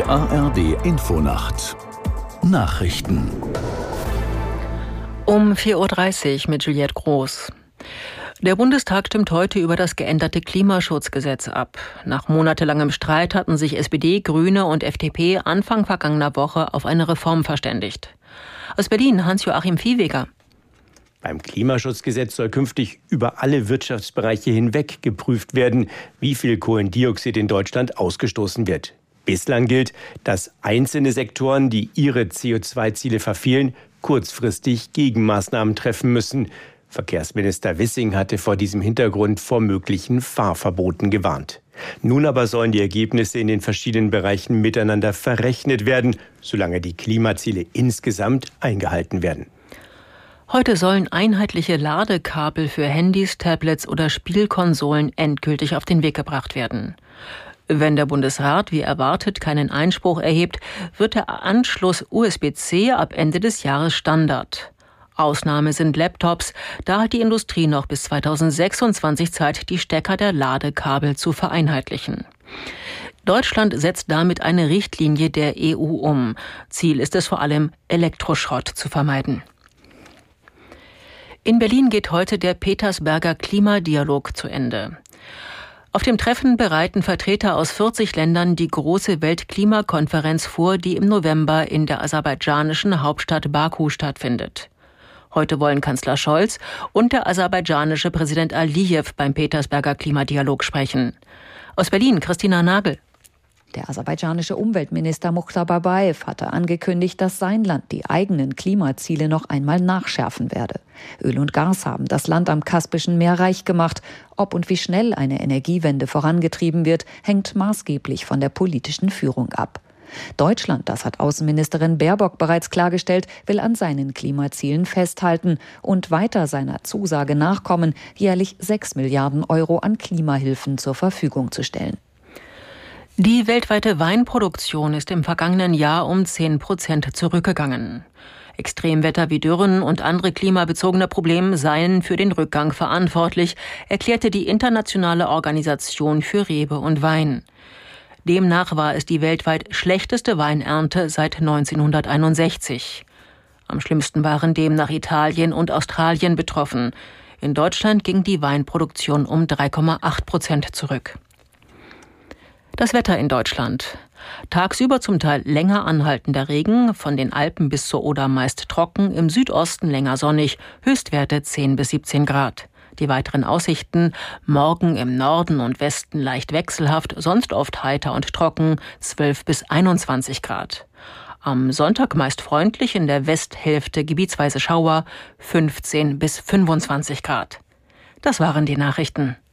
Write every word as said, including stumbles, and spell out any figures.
Die A R D Infonacht Nachrichten um vier Uhr dreißig mit Juliette Groß. Der Bundestag stimmt heute über das geänderte Klimaschutzgesetz ab. Nach monatelangem Streit hatten sich S P D, Grüne und F D P Anfang vergangener Woche auf eine Reform verständigt. Aus Berlin Hans-Joachim Viehweger. Beim Klimaschutzgesetz soll künftig über alle Wirtschaftsbereiche hinweg geprüft werden, wie viel Kohlendioxid in Deutschland ausgestoßen wird. Bislang gilt, dass einzelne Sektoren, die ihre C O zwei Ziele verfehlen, kurzfristig Gegenmaßnahmen treffen müssen. Verkehrsminister Wissing hatte vor diesem Hintergrund vor möglichen Fahrverboten gewarnt. Nun aber sollen die Ergebnisse in den verschiedenen Bereichen miteinander verrechnet werden, solange die Klimaziele insgesamt eingehalten werden. Heute sollen einheitliche Ladekabel für Handys, Tablets oder Spielkonsolen endgültig auf den Weg gebracht werden. Wenn der Bundesrat, wie erwartet, keinen Einspruch erhebt, wird der Anschluss U S B C ab Ende des Jahres Standard. Ausnahme sind Laptops, da hat die Industrie noch bis zweitausendsechsundzwanzig Zeit, die Stecker der Ladekabel zu vereinheitlichen. Deutschland setzt damit eine Richtlinie der E U um. Ziel ist es vor allem, Elektroschrott zu vermeiden. In Berlin geht heute der Petersberger Klimadialog zu Ende. Auf dem Treffen bereiten Vertreter aus vierzig Ländern die große Weltklimakonferenz vor, die im November in der aserbaidschanischen Hauptstadt Baku stattfindet. Heute wollen Kanzler Scholz und der aserbaidschanische Präsident Alijew beim Petersberger Klimadialog sprechen. Aus Berlin Christina Nagel. Der aserbaidschanische Umweltminister Muchtar Babayev hatte angekündigt, dass sein Land die eigenen Klimaziele noch einmal nachschärfen werde. Öl und Gas haben das Land am Kaspischen Meer reich gemacht. Ob und wie schnell eine Energiewende vorangetrieben wird, hängt maßgeblich von der politischen Führung ab. Deutschland, das hat Außenministerin Baerbock bereits klargestellt, will an seinen Klimazielen festhalten und weiter seiner Zusage nachkommen, jährlich sechs Milliarden Euro an Klimahilfen zur Verfügung zu stellen. Die weltweite Weinproduktion ist im vergangenen Jahr um zehn Prozent zurückgegangen. Extremwetter wie Dürren und andere klimabezogene Probleme seien für den Rückgang verantwortlich, erklärte die Internationale Organisation für Rebe und Wein. Demnach war es die weltweit schlechteste Weinernte seit neunzehnhunderteinundsechzig. Am schlimmsten waren demnach Italien und Australien betroffen. In Deutschland ging die Weinproduktion um drei Komma acht Prozent zurück. Das Wetter in Deutschland. Tagsüber zum Teil länger anhaltender Regen, von den Alpen bis zur Oder meist trocken, im Südosten länger sonnig, Höchstwerte zehn bis siebzehn Grad. Die weiteren Aussichten: morgen im Norden und Westen leicht wechselhaft, sonst oft heiter und trocken, zwölf bis einundzwanzig Grad. Am Sonntag meist freundlich, in der Westhälfte gebietsweise Schauer, fünfzehn bis fünfundzwanzig Grad. Das waren die Nachrichten.